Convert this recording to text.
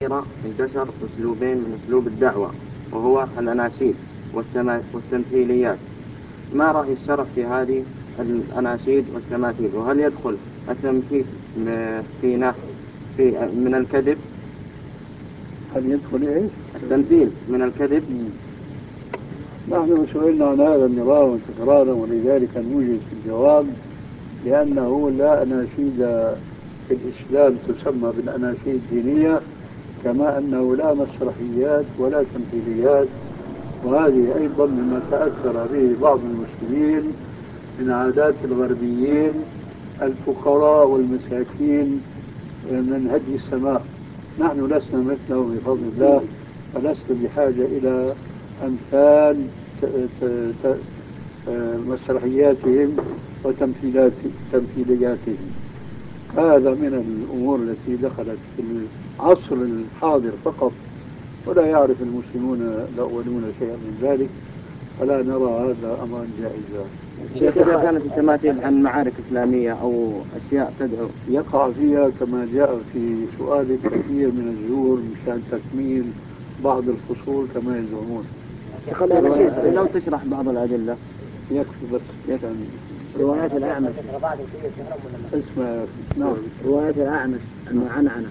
انتشر أسلوبين من أسلوب الدعوة، وهو الأناشيد والتمثيليات. ما رأي الشرع في هذه الأناشيد والتماثيل؟ وهل يدخل التمثيل في من الكذب؟ هل يدخل إيش؟ التمثيل من الكذب؟ نحن سئلنا عن هذا النظام وتكرارا، ولذلك نوجد في الجواب لأنه لا أناشيد في الإسلام تسمى بالأناشيد الدينية، كما أنه لا مسرحيات ولا تمثيليات. وهذه أيضا مما تأثر به بعض المسلمين من عادات الغربيين الفقراء والمساكين من هدي السماء. نحن لسنا مثلهم بفضل الله، ولسنا بحاجة إلى أمثال مسرحياتهم وتمثيلياتهم. هذا من الأمور التي دخلت في العصر الحاضر فقط، ولا يعرف المسلمون الأولون شيئا من ذلك، فلا نرى هذا أمرا جائزا. شيخ، إذا كانت التماثيل عن معارك إسلامية أو أشياء تدعو، يقع فيها كما جاء في سؤال كثير من الزور مشان تكميل بعض الفصول كما يزعمون. لو تشرح بعض الأدلة يكفي بس. روايات الأعمش اسمع. نعم. روايات الأعمش المعنعنة